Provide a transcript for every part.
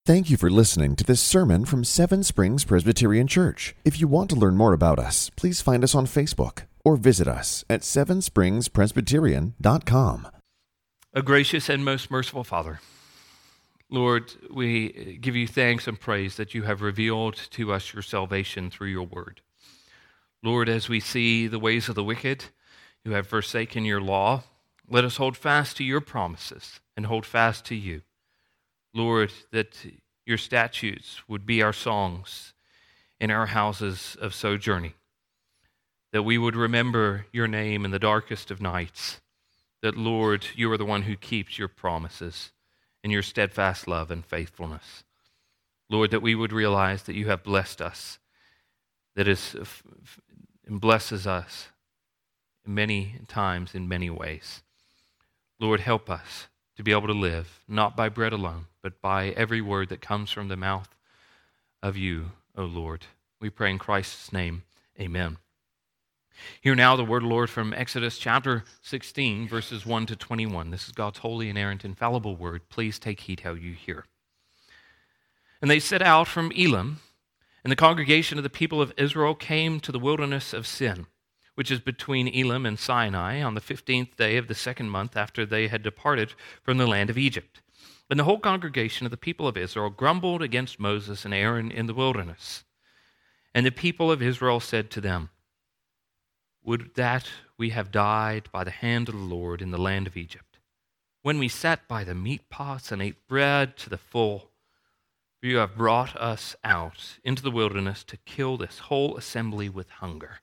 Thank you for listening to this sermon from Seven Springs Presbyterian Church. If you want to learn more about us, please find us on Facebook or visit us at sevenspringspresbyterian.com. A gracious and most merciful Father, Lord, we give you thanks and praise that you have revealed to us your salvation through your word. Lord, as we see the ways of the wicked who have forsaken your law, let us hold fast to your promises and hold fast to you. Lord, that your statutes would be our songs in our houses of sojourning, that we would remember your name in the darkest of nights, that, Lord, you are the one who keeps your promises and your steadfast love and faithfulness. Lord, that we would realize that you have blessed us, that and blesses us many times in many ways. Lord, help us to be able to live, not by bread alone, but by every word that comes from the mouth of you, O Lord. We pray in Christ's name, amen. Hear now the word of the Lord from Exodus chapter 16, verses 1 to 21. This is God's holy, inerrant, infallible word. Please take heed how you hear. And they set out from Elim, and the congregation of the people of Israel came to the wilderness of Sin, which is between Elim and Sinai, on the 15th day of the second month after they had departed from the land of Egypt. And the whole congregation of the people of Israel grumbled against Moses and Aaron in the wilderness. And the people of Israel said to them, "Would that we have died by the hand of the Lord in the land of Egypt, when we sat by the meat pots and ate bread to the full. For you have brought us out into the wilderness to kill this whole assembly with hunger."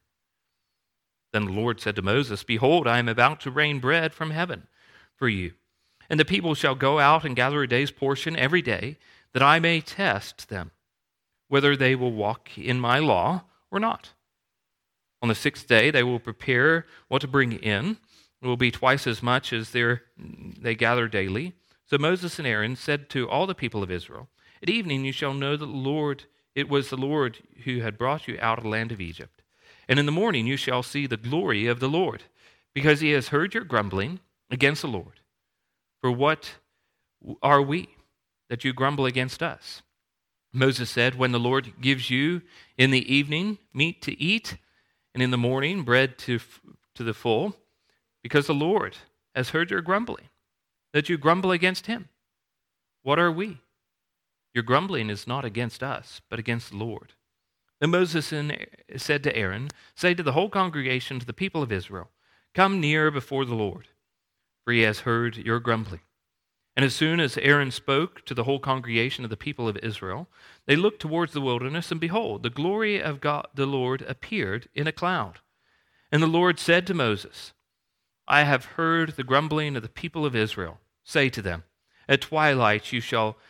Then the Lord said to Moses, "Behold, I am about to rain bread from heaven for you, and the people shall go out and gather a day's portion every day, that I may test them, whether they will walk in my law or not. On the sixth day they will prepare what to bring in. It will be twice as much as they gather daily." So Moses and Aaron said to all the people of Israel, "At evening you shall know that it was the Lord who had brought you out of the land of Egypt. And in the morning you shall see the glory of the Lord, because he has heard your grumbling against the Lord. For what are we that you grumble against us?" Moses said, "When the Lord gives you in the evening meat to eat, and in the morning bread to the full, because the Lord has heard your grumbling, that you grumble against him. What are we? Your grumbling is not against us, but against the Lord." Then Moses said to Aaron, "Say to the whole congregation, to the people of Israel, come near before the Lord, for he has heard your grumbling." And as soon as Aaron spoke to the whole congregation of the people of Israel, they looked towards the wilderness, and behold, the glory of God, the Lord, appeared in a cloud. And the Lord said to Moses, "I have heard the grumbling of the people of Israel. Say to them, at twilight you shall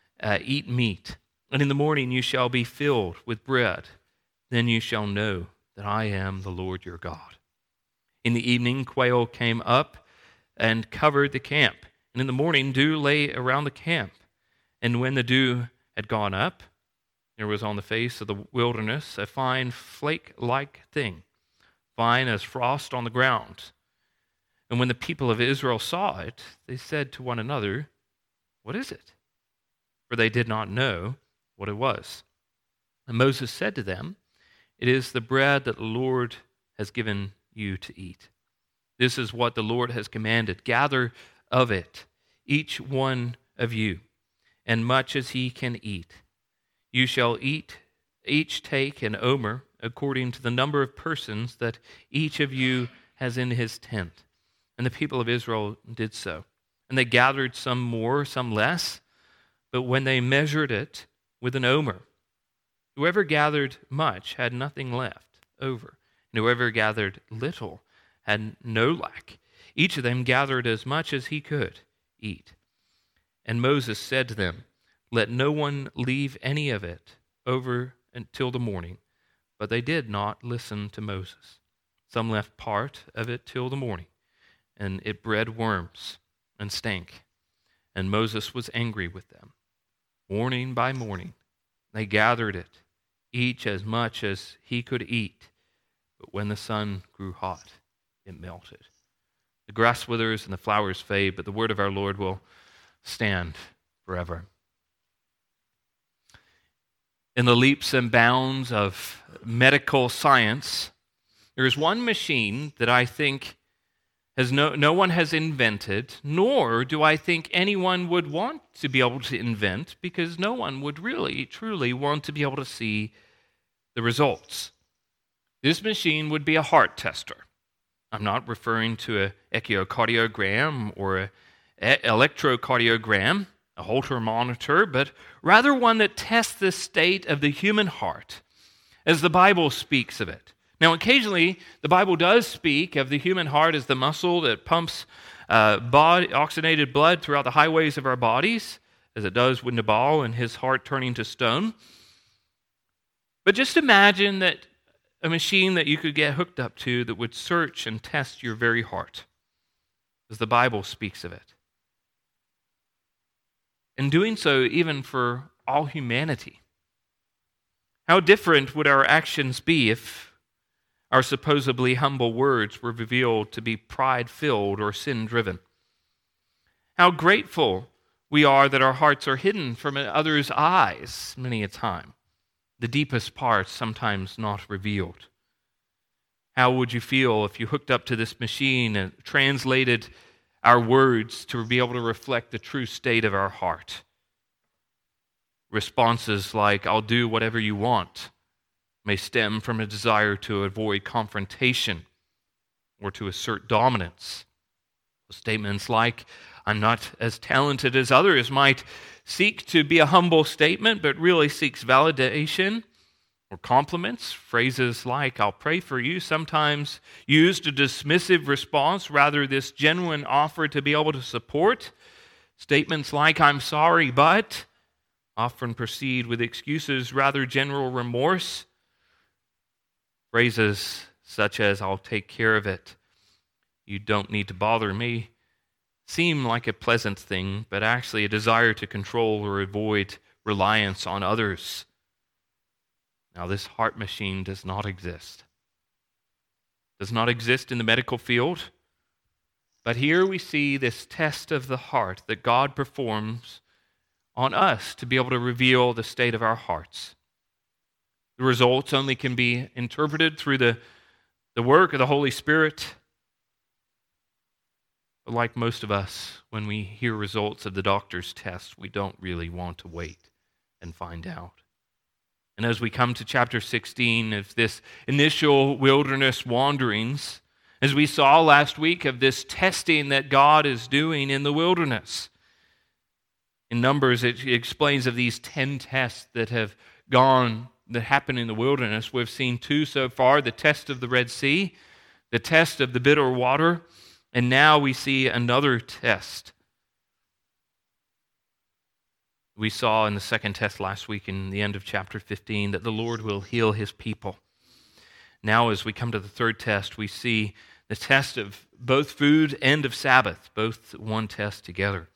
eat meat, and in the morning you shall be filled with bread. Then you shall know that I am the Lord your God." In the evening quail came up and covered the camp, and in the morning dew lay around the camp. And when the dew had gone up, there was on the face of the wilderness a fine flake-like thing, fine as frost on the ground. And when the people of Israel saw it, they said to one another, "What is it?" For they did not know what it was. And Moses said to them, "It is the bread that the Lord has given you to eat. This is what the Lord has commanded. Gather of it, each one of you, and much as he can eat. You shall each take an omer, according to the number of persons that each of you has in his tent." And the people of Israel did so. And they gathered some more, some less. But when they measured it with an omer, whoever gathered much had nothing left over, and whoever gathered little had no lack. Each of them gathered as much as he could eat. And Moses said to them, "Let no one leave any of it over until the morning." But they did not listen to Moses. Some left part of it till the morning, and it bred worms and stank. And Moses was angry with them. Morning by morning, they gathered it, each as much as he could eat. But when the sun grew hot, it melted. The grass withers and the flowers fade, but the word of our Lord will stand forever. in the leaps and bounds of medical science, there is one machine that I think no one has invented, nor do I think anyone would want to be able to invent, because no one would really, truly want to be able to see the results. This machine would be a heart tester. I'm not referring to an echocardiogram or an electrocardiogram, a Holter monitor, but rather one that tests the state of the human heart as the Bible speaks of it. Now, occasionally, the Bible does speak of the human heart as the muscle that pumps oxygenated blood throughout the highways of our bodies, as it does with Nabal and his heart turning to stone. But just imagine that a machine that you could get hooked up to that would search and test your very heart, as the Bible speaks of it. And doing so even for all humanity. How different would our actions be if our supposedly humble words were revealed to be pride-filled or sin-driven? How grateful we are that our hearts are hidden from others' eyes many a time, the deepest parts sometimes not revealed. How would you feel if you hooked up to this machine and translated our words to be able to reflect the true state of our heart? Responses like, "I'll do whatever you want," may stem from a desire to avoid confrontation or to assert dominance. Statements like, "I'm not as talented as others," might seek to be a humble statement, but really seeks validation or compliments. Phrases like, "I'll pray for you," sometimes used a dismissive response, rather this genuine offer to be able to support. Statements like, "I'm sorry, but," often proceed with excuses, rather general remorse. Phrases such as, "I'll take care of it," "You don't need to bother me," seem like a pleasant thing, but actually a desire to control or avoid reliance on others. Now, this heart machine does not exist. Does not exist in the medical field. But here we see this test of the heart that God performs on us to be able to reveal the state of our hearts. The results only can be interpreted through the work of the Holy Spirit. But like most of us, when we hear results of the doctor's test, we don't really want to wait and find out. And as we come to chapter 16 of this initial wilderness wanderings, as we saw last week of this testing that God is doing in the wilderness. In Numbers, it explains of these 10 tests that happened in the wilderness. We've seen 2 so far, the test of the Red Sea, the test of the bitter water, and now we see another test. We saw in the second test last week in the end of chapter 15 that the Lord will heal his people. Now as we come to the third test, we see the test of both food and of Sabbath, both one test together.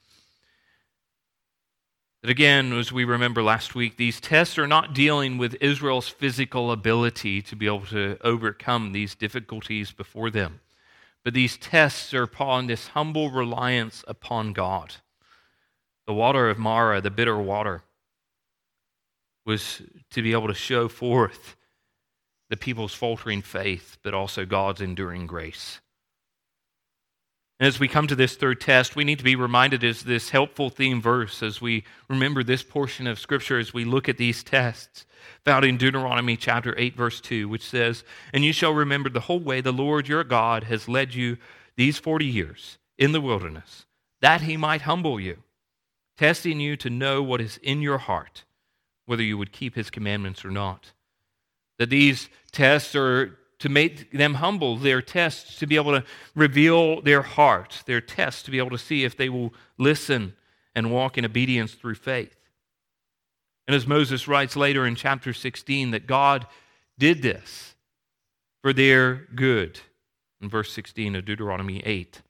But again, as we remember last week, these tests are not dealing with Israel's physical ability to be able to overcome these difficulties before them. But these tests are upon this humble reliance upon God. The water of Marah, the bitter water, was to be able to show forth the people's faltering faith, but also God's enduring grace. And as we come to this third test, we need to be reminded as this helpful theme verse as we remember this portion of Scripture as we look at these tests, found in Deuteronomy chapter 8, verse 2, which says, "And you shall remember the whole way the Lord your God has led you these 40 years in the wilderness, that he might humble you, testing you to know what is in your heart, whether you would keep his commandments or not." That these tests are to make them humble, their tests to be able to reveal their heart, their tests to be able to see if they will listen and walk in obedience through faith. And as Moses writes later in chapter 16, that God did this for their good, in verse 16 of Deuteronomy 8.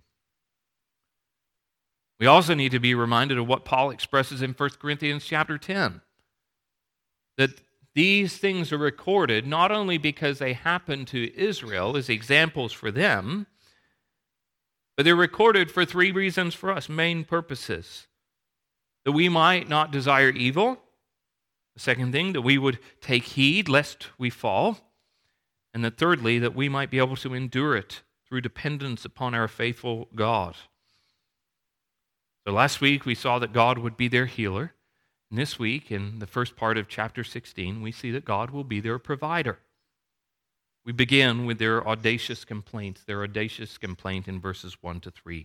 We also need to be reminded of what Paul expresses in 1 Corinthians chapter 10, that these things are recorded not only because they happened to Israel as examples for them, but they're recorded for 3 reasons for us, main purposes. That we might not desire evil, The second thing, that we would take heed lest we fall. And then thirdly, that we might be able to endure it through dependence upon our faithful God. So last week we saw that God would be their healer. And this week, in the first part of chapter 16, we see that God will be their provider. We begin with their audacious complaint in verses 1 to 3.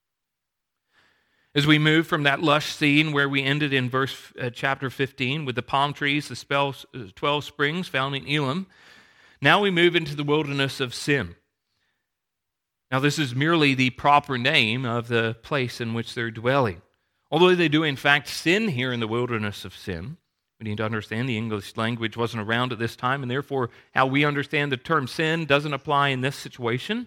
As we move from that lush scene where we ended in chapter 15 with the palm trees, the 12 springs found in Elim, now we move into the wilderness of Sin. Now this is merely the proper name of the place in which they're dwelling. Although they do in fact sin here in the wilderness of Sin, we need to understand the English language wasn't around at this time, and therefore how we understand the term sin doesn't apply in this situation.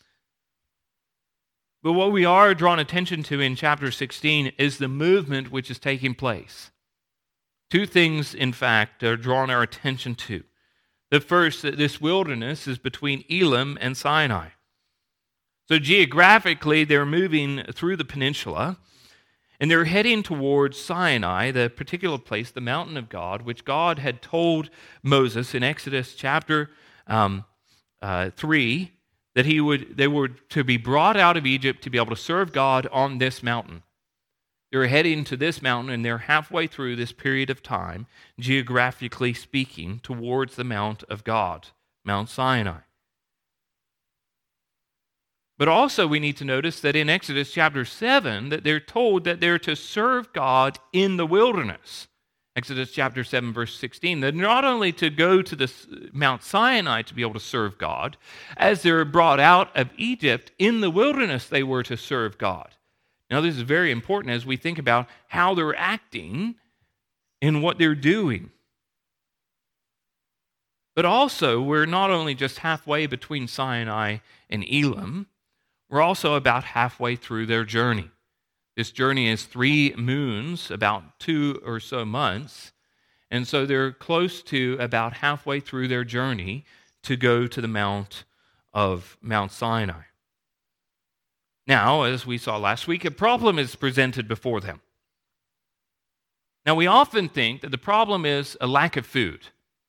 But what we are drawn attention to in chapter 16 is the movement which is taking place. Two things, in fact, are drawn our attention to. The first, that this wilderness is between Elim and Sinai. So geographically, they're moving through the peninsula, and they're heading towards Sinai, the particular place, the mountain of God, which God had told Moses in Exodus chapter 3, that they were to be brought out of Egypt to be able to serve God on this mountain. They're heading to this mountain, and they're halfway through this period of time, geographically speaking, towards the Mount of God, Mount Sinai. But also we need to notice that in Exodus chapter 7, that they're told that they're to serve God in the wilderness. Exodus chapter 7, verse 16, they're not only to go to this Mount Sinai to be able to serve God, as they're brought out of Egypt, in the wilderness they were to serve God. Now this is very important as we think about how they're acting and what they're doing. But also, we're not only just halfway between Sinai and Elim, we're also about halfway through their journey. This journey is 3 moons, about 2 or so months, and so they're close to about halfway through their journey to go to the Mount Sinai. Now, as we saw last week, a problem is presented before them. Now, we often think that the problem is a lack of food.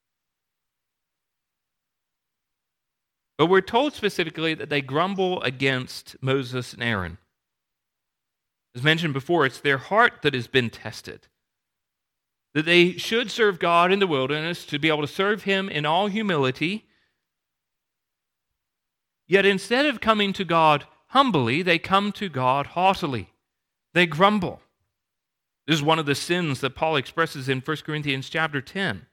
But we're told specifically that they grumble against Moses and Aaron. As mentioned before, it's their heart that has been tested. That they should serve God in the wilderness, to be able to serve Him in all humility. Yet instead of coming to God humbly, they come to God haughtily. They grumble. This is one of the sins that Paul expresses in 1 Corinthians chapter 10.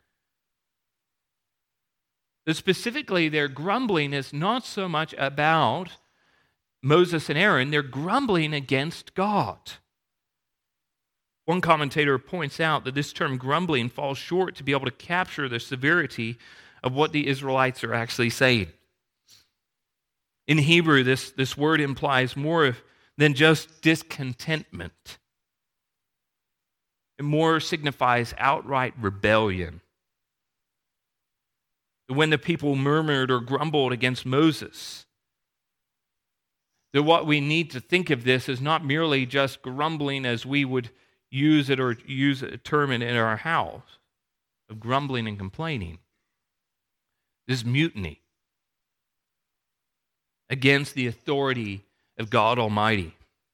That specifically their grumbling is not so much about Moses and Aaron, they're grumbling against God. One commentator points out that this term grumbling falls short to be able to capture the severity of what the Israelites are actually saying. In Hebrew, this word implies more than just discontentment. It more signifies outright rebellion. When the people murmured or grumbled against Moses, that what we need to think of this is not merely just grumbling as we would use it or use a term in our house, of grumbling and complaining. This is mutiny against the authority of God Almighty.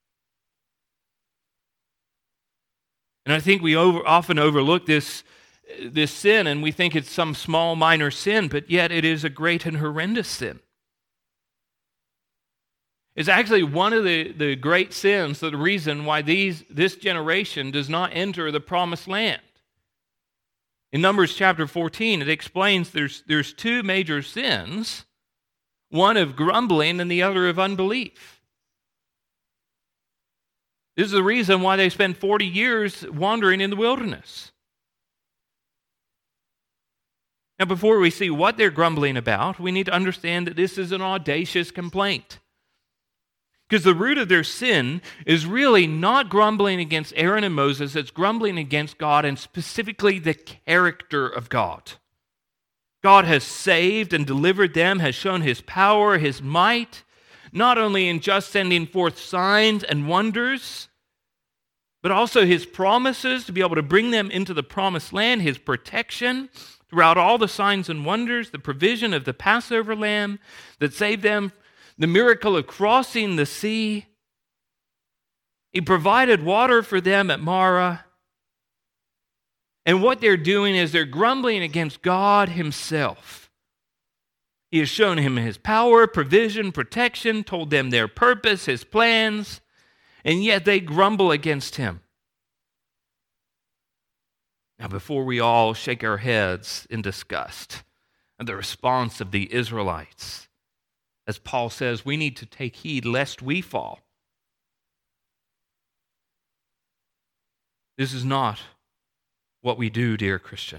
And I think we often overlook this sin, and we think it's some small minor sin, but yet it is a great and horrendous sin. It's actually one of the great sins, the reason why this generation does not enter the promised land. In Numbers chapter 14, it explains there's 2 major sins, one of grumbling and the other of unbelief. This is the reason why they spend 40 years wandering in the wilderness. Now, before we see what they're grumbling about, we need to understand that this is an audacious complaint. Because the root of their sin is really not grumbling against Aaron and Moses, it's grumbling against God and specifically the character of God. God has saved and delivered them, has shown His power, His might, not only in just sending forth signs and wonders, but also his promises to be able to bring them into the promised land, his protection throughout all the signs and wonders, the provision of the Passover lamb that saved them, the miracle of crossing the sea. He provided water for them at Marah. And what they're doing is they're grumbling against God himself. He has shown him his power, provision, protection, told them their purpose, his plans, and yet they grumble against him. Now, before we all shake our heads in disgust at the response of the Israelites, as Paul says, we need to take heed lest we fall. This is not what we do, dear Christian.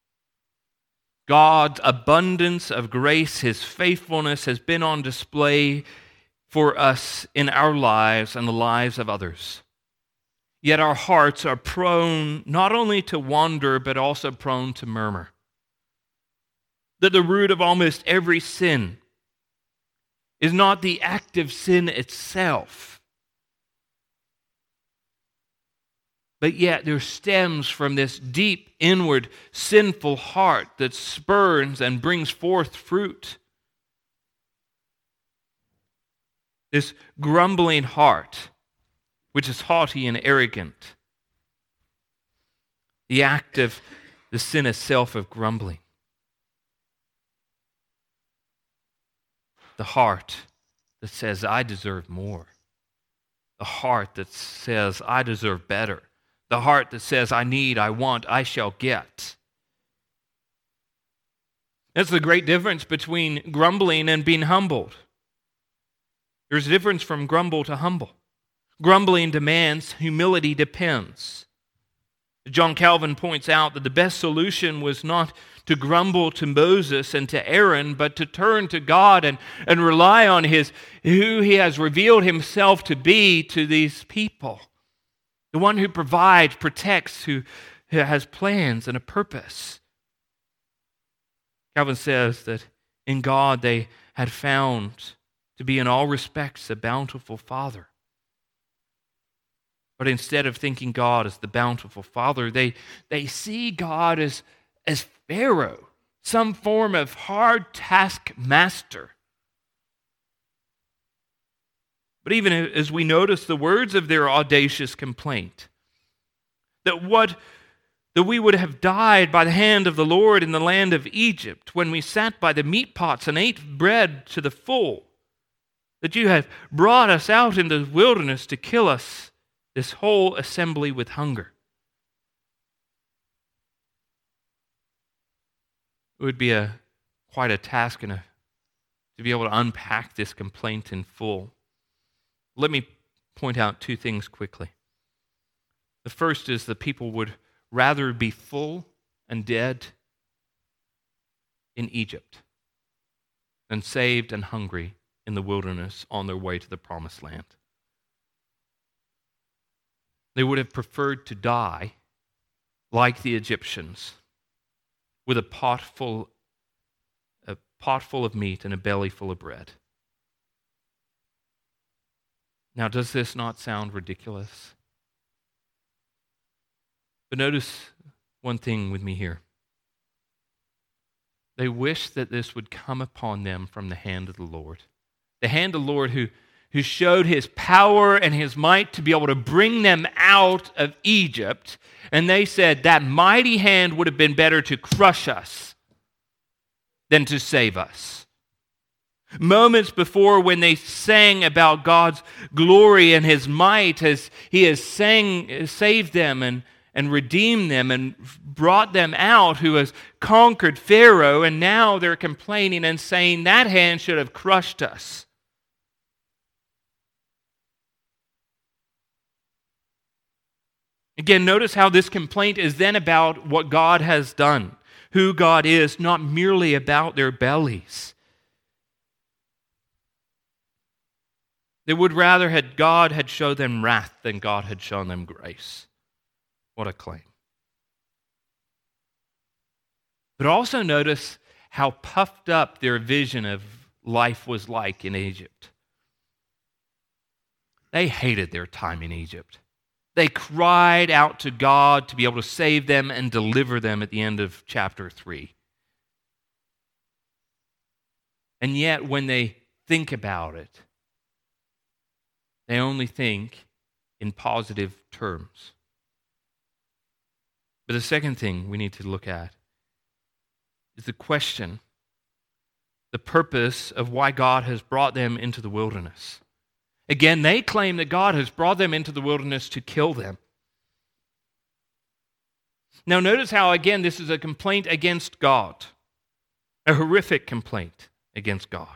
God's abundance of grace, his faithfulness has been on display for us in our lives and the lives of others. Yet our hearts are prone not only to wander, but also prone to murmur. That the root of almost every sin is not the act of sin itself, but yet there stems from this deep inward sinful heart that spurns and brings forth fruit. This grumbling heart, which is haughty and arrogant. The act of the sin itself of grumbling. The heart that says, I deserve more. The heart that says, I deserve better. The heart that says, I need, I want, I shall get. That's the great difference between grumbling and being humbled. There's a difference from grumble to humble. Grumbling demands, humility depends. John Calvin points out that the best solution was not to grumble to Moses and to Aaron, but to turn to God and rely on who he has revealed himself to be to these people. The one who provides, protects, who has plans and a purpose. Calvin says that in God they had found to be in all respects a bountiful Father. But instead of thinking God as the bountiful Father, they see God as Pharaoh, some form of hard taskmaster. But even as we notice the words of their audacious complaint, that we would have died by the hand of the Lord in the land of Egypt when we sat by the meat pots and ate bread to the full, that you have brought us out into the wilderness to kill us, this whole assembly with hunger. It would be quite a task to be able to unpack this complaint in full. Let me point out two things quickly. The first is that people would rather be full and dead in Egypt than saved and hungry in the wilderness on their way to the promised land. They would have preferred to die like the Egyptians, with a pot full of meat and a belly full of bread. Now, does this not sound ridiculous? But notice one thing with me here. They wish that this would come upon them from the hand of the Lord. The hand of the Lord who showed his power and his might to be able to bring them out of Egypt. And they said that mighty hand would have been better to crush us than to save us. Moments before, when they sang about God's glory and his might as he has saved them and redeemed them and brought them out, who has conquered Pharaoh, and now they're complaining and saying that hand should have crushed us. Again, notice how this complaint is then about what God has done, who God is, not merely about their bellies. They would rather God had shown them wrath than God had shown them grace. What a claim. But also notice how puffed up their vision of life was like in Egypt. They hated their time in Egypt. They cried out to God to be able to save them and deliver them at the end of chapter 3. And yet, when they think about it, they only think in positive terms. But the second thing we need to look at is the question, the purpose of why God has brought them into the wilderness. Again, they claim that God has brought them into the wilderness to kill them. Now, notice how, again, this is a complaint against God, a horrific complaint against God.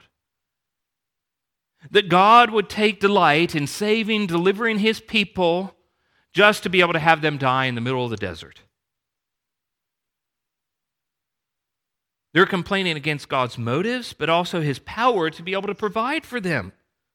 That God would take delight in saving, delivering his people, just to be able to have them die in the middle of the desert. They're complaining against God's motives, but also his power to be able to provide for them.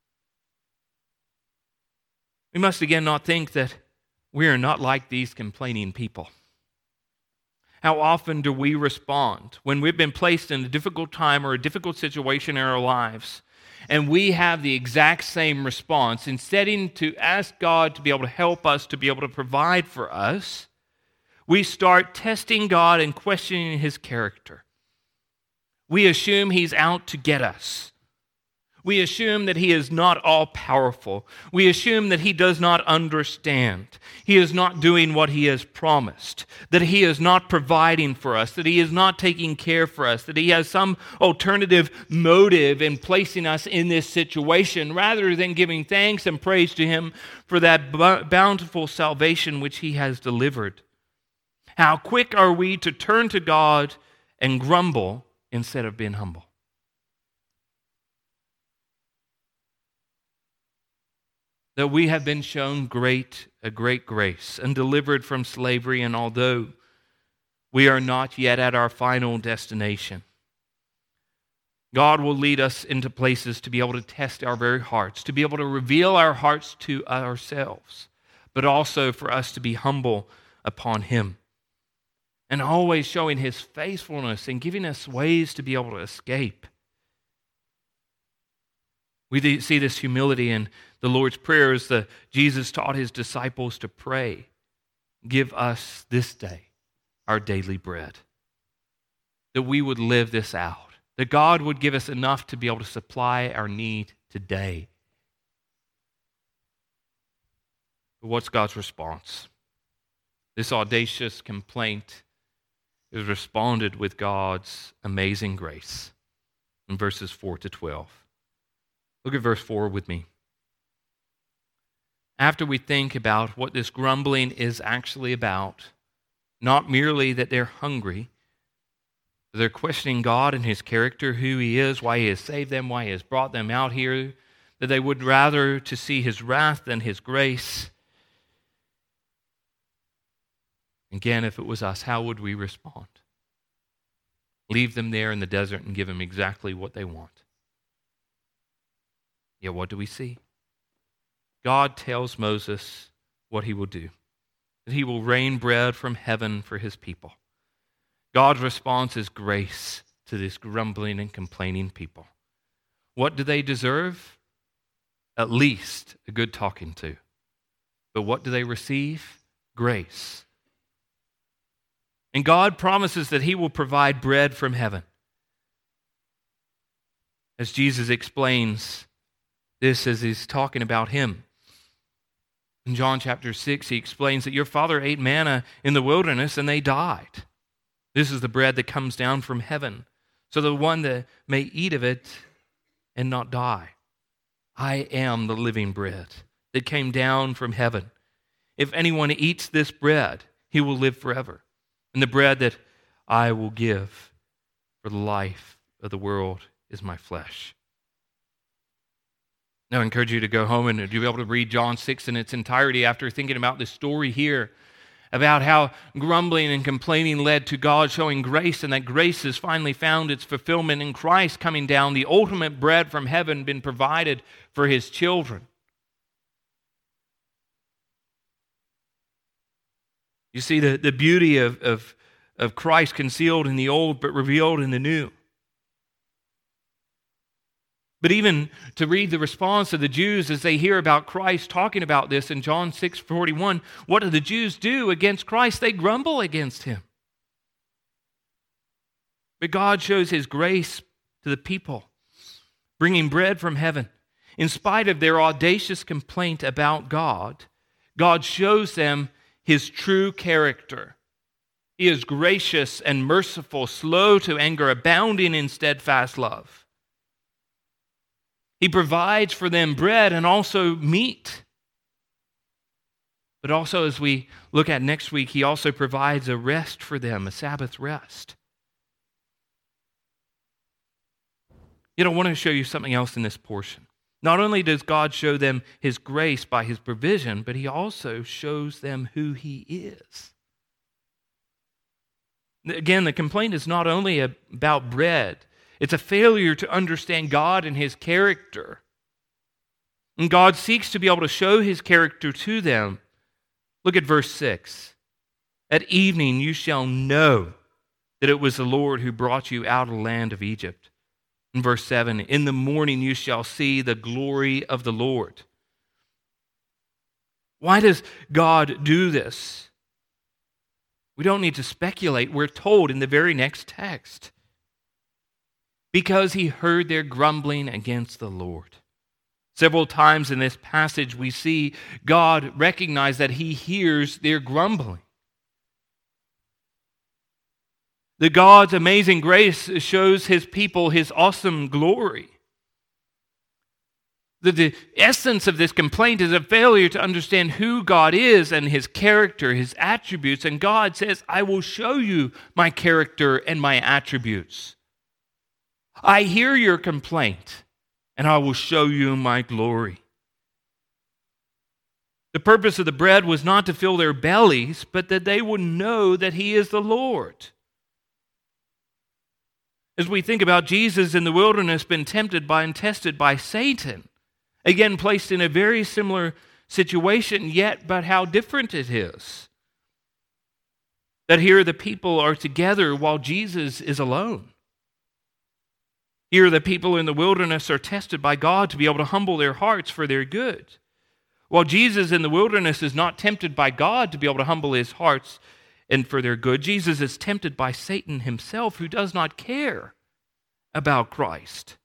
We must again not think that we are not like these complaining people. How often do we respond when we've been placed in a difficult time or a difficult situation in our lives, and we have the exact same response? Instead to ask God to be able to help us, to be able to provide for us, we start testing God and questioning his character. We assume he's out to get us. We assume that he is not all-powerful. We assume that he does not understand. He is not doing what he has promised. That he is not providing for us. That he is not taking care for us. That he has some alternative motive in placing us in this situation, rather than giving thanks and praise to him for that bountiful salvation which he has delivered. How quick are we to turn to God and grumble instead of being humble? That we have been shown a great grace and delivered from slavery, and although we are not yet at our final destination, God will lead us into places to be able to test our very hearts, to be able to reveal our hearts to ourselves, but also for us to be humble upon him, and always showing his faithfulness and giving us ways to be able to escape. We see this humility in the Lord's Prayer as Jesus taught his disciples to pray. Give us this day our daily bread. That we would live this out. That God would give us enough to be able to supply our need today. But what's God's response? This audacious complaint is responded with God's amazing grace in verses 4 to 12. Look at verse 4 with me. After we think about what this grumbling is actually about, not merely that they're hungry, but they're questioning God and his character, who he is, why he has saved them, why he has brought them out here, that they would rather to see his wrath than his grace. Again, if it was us, how would we respond? Leave them there in the desert and give them exactly what they want. Yet what do we see? God tells Moses what he will do, that he will rain bread from heaven for his people. God's response is grace to this grumbling and complaining people. What do they deserve? At least a good talking to. But what do they receive? Grace. And God promises that he will provide bread from heaven. As Jesus explains this as he's talking about him. In John chapter 6, he explains that your father ate manna in the wilderness and they died. This is the bread that comes down from heaven, so the one that may eat of it and not die. I am the living bread that came down from heaven. If anyone eats this bread, he will live forever. And the bread that I will give for the life of the world is my flesh. Now, I encourage you to go home and you'll be able to read John 6 in its entirety after thinking about this story here, about how grumbling and complaining led to God showing grace, and that grace has finally found its fulfillment in Christ coming down, the ultimate bread from heaven been provided for his children. You see the beauty of Christ concealed in the old but revealed in the new. But even to read the response of the Jews as they hear about Christ talking about this in John 6:41, what do the Jews do against Christ? They grumble against him. But God shows his grace to the people, bringing bread from heaven. In spite of their audacious complaint about God, God shows them his true character. He is gracious and merciful, slow to anger, abounding in steadfast love. He provides for them bread and also meat. But also, as we look at next week, he also provides a rest for them, a Sabbath rest. Yet I want to show you something else in this portion. Not only does God show them his grace by his provision, but he also shows them who he is. Again, the complaint is not only about bread. It's a failure to understand God and his character. And God seeks to be able to show his character to them. Look at verse 6. At evening you shall know that it was the Lord who brought you out of the land of Egypt. In verse 7, in the morning you shall see the glory of the Lord. Why does God do this? We don't need to speculate. We're told in the very next text. Because he heard their grumbling against the Lord. Several times in this passage we see God recognize that he hears their grumbling. That God's amazing grace shows his people his awesome glory. The essence of this complaint is a failure to understand who God is and his character, his attributes. And God says, I will show you my character and my attributes. I hear your complaint, and I will show you my glory. The purpose of the bread was not to fill their bellies, but that they would know that he is the Lord. As we think about Jesus in the wilderness, been tempted by and tested by Satan, again placed in a very similar situation, yet but how different it is. That here the people are together while Jesus is alone. Here the people in the wilderness are tested by God to be able to humble their hearts for their good. While Jesus in the wilderness is not tempted by God to be able to humble his hearts and for their good, Jesus is tempted by Satan himself, who does not care about Christ.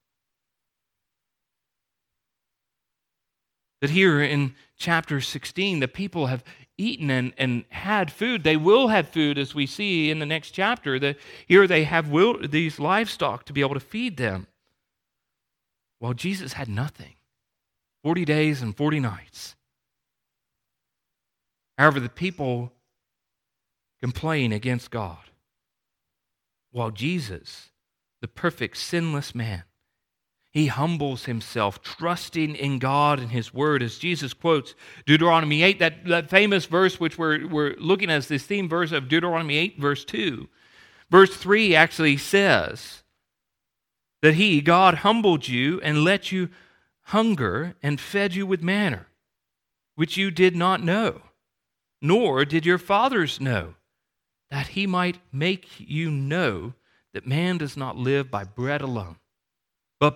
That here in chapter 16, the people have eaten and had food. They will have food, as we see in the next chapter. That here they have these livestock to be able to feed them. While Jesus had nothing. 40 days and 40 nights. However, the people complain against God. While Jesus, the perfect, sinless man, he humbles himself, trusting in God and his word. As Jesus quotes Deuteronomy 8, that famous verse which we're looking at as this theme verse of Deuteronomy 8, verse 2. Verse 3 actually says that he, God, humbled you and let you hunger and fed you with manna, which you did not know, nor did your fathers know, that he might make you know that man does not live by bread alone, but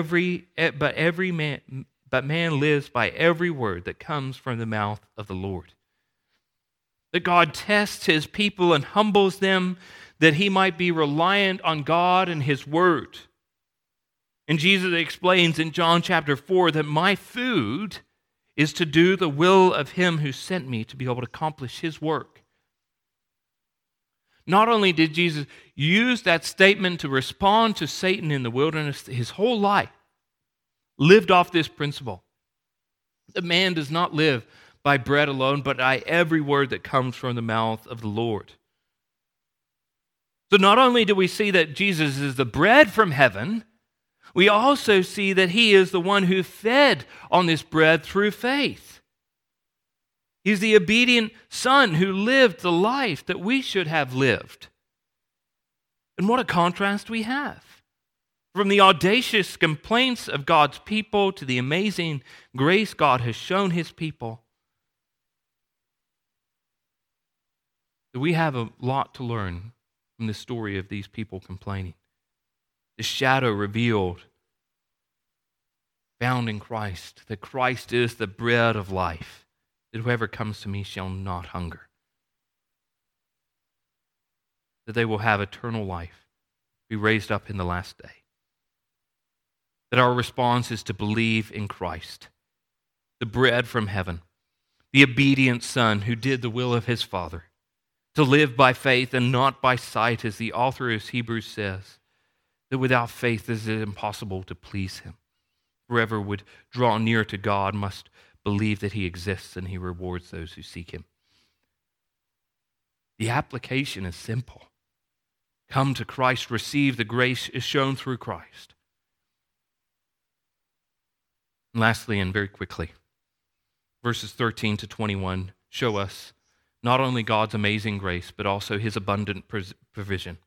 man lives by every word that comes from the mouth of the Lord. That God tests his people and humbles them that he might be reliant on God and his word. And Jesus explains in John chapter 4 that my food is to do the will of him who sent me to be able to accomplish his work. Not only did Jesus use that statement to respond to Satan in the wilderness, his whole life lived off this principle. The man does not live by bread alone, but by every word that comes from the mouth of the Lord. So not only do we see that Jesus is the bread from heaven, we also see that he is the one who fed on this bread through faith. He's the obedient Son who lived the life that we should have lived. And what a contrast we have. From the audacious complaints of God's people to the amazing grace God has shown his people. We have a lot to learn from the story of these people complaining. The shadow revealed found in Christ, that Christ is the bread of life, that whoever comes to me shall not hunger, that they will have eternal life, be raised up in the last day. That our response is to believe in Christ, the bread from heaven, the obedient Son who did the will of his Father, to live by faith and not by sight, as the author of Hebrews says, that without faith it is impossible to please him. Whoever would draw near to God must believe that he exists and he rewards those who seek him. The application is simple. Come to Christ, receive the grace is shown through Christ. And lastly, and very quickly, verses 13 to 21 show us not only God's amazing grace, but also his abundant provision.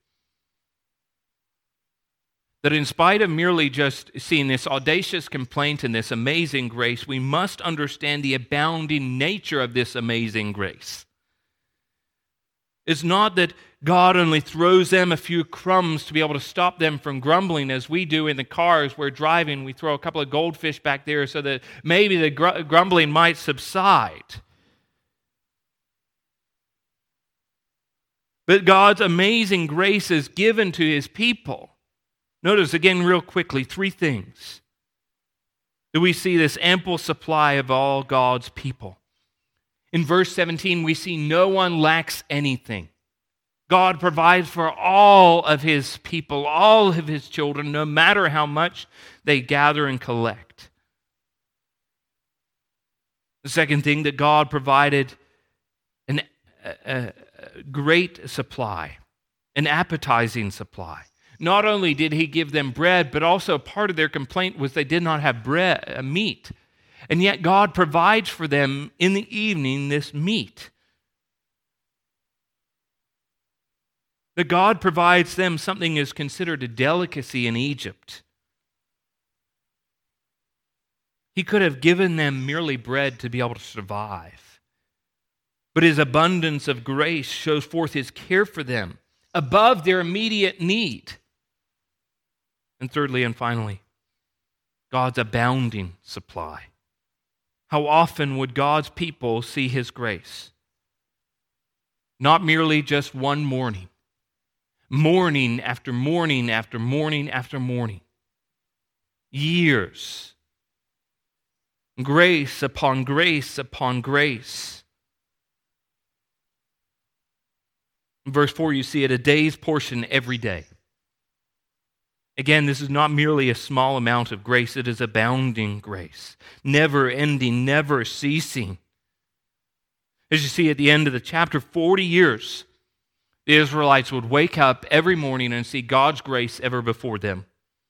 That in spite of merely just seeing this audacious complaint and this amazing grace, we must understand the abounding nature of this amazing grace. It's not that God only throws them a few crumbs to be able to stop them from grumbling, as we do in the car as we're driving. We throw a couple of goldfish back there so that maybe the grumbling might subside. But God's amazing grace is given to his people. Notice again real quickly, three things. Do we see this ample supply of all God's people? In verse 17, we see no one lacks anything. God provides for all of his people, all of his children, no matter how much they gather and collect. The second thing, that God provided a great supply, an appetizing supply. Not only did he give them bread, but also part of their complaint was they did not have meat. And yet God provides for them in the evening this meat. That God provides them something is considered a delicacy in Egypt. He could have given them merely bread to be able to survive. But his abundance of grace shows forth his care for them above their immediate need. And thirdly and finally, God's abounding supply. How often would God's people see his grace? Not merely just one morning. Morning after morning after morning after morning. Years. Grace upon grace upon grace. In verse 4, you see it, a day's portion every day. Again, this is not merely a small amount of grace, it is abounding grace. Never ending, never ceasing. As you see at the end of the chapter, 40 years, the Israelites would wake up every morning and see God's grace ever before them.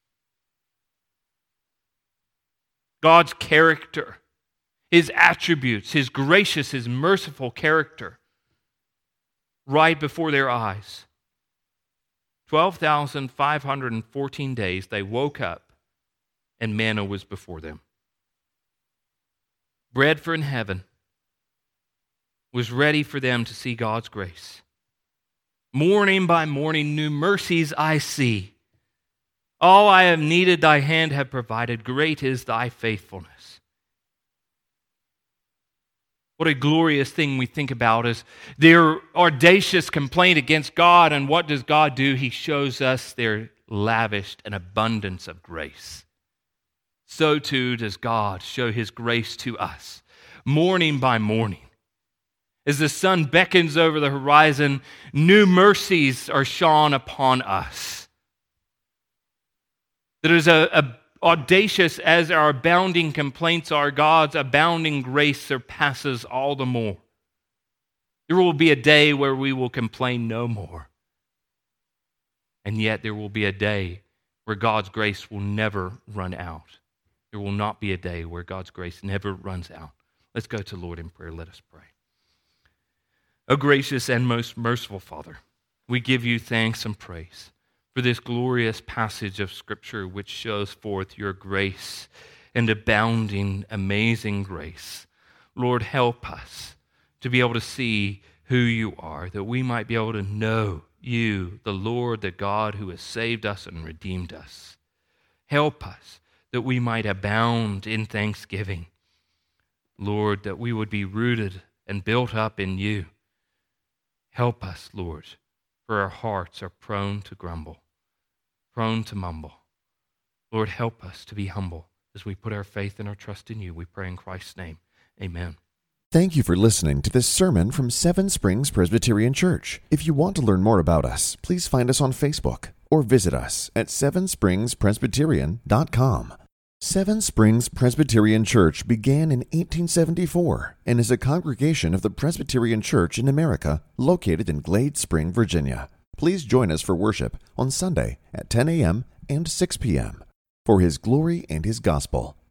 God's character, his attributes, his gracious, his merciful character, right before their eyes. 12,514 days they woke up and manna was before them. Bread from heaven was ready for them to see God's grace. Morning by morning, new mercies I see. All I have needed, thy hand hath provided. Great is thy faithfulness. What a glorious thing we think about is their audacious complaint against God, and what does God do? He shows us their lavished and abundance of grace. So too does God show his grace to us, morning by morning. As the sun beckons over the horizon, new mercies are shone upon us. That is audacious as our abounding complaints are, God's abounding grace surpasses all the more. There will be a day where we will complain no more. And yet there will be a day where God's grace will never run out. There will not be a day where God's grace never runs out. Let's go to Lord in prayer. Let us pray. O gracious and most merciful Father, we give you thanks and praise for this glorious passage of Scripture which shows forth your grace and abounding, amazing grace. Lord, help us to be able to see who you are, that we might be able to know you, the Lord, the God who has saved us and redeemed us. Help us that we might abound in thanksgiving. Lord, that we would be rooted and built up in you. Help us, Lord, for our hearts are prone to grumble, prone to mumble. Lord, help us to be humble as we put our faith and our trust in you. We pray in Christ's name. Amen. Thank you for listening to this sermon from Seven Springs Presbyterian Church. If you want to learn more about us, please find us on Facebook or visit us at sevenspringspresbyterian.com. Seven Springs Presbyterian Church began in 1874 and is a congregation of the Presbyterian Church in America located in Glade Spring, Virginia. Please join us for worship on Sunday at 10 a.m. and 6 p.m. for His glory and His gospel.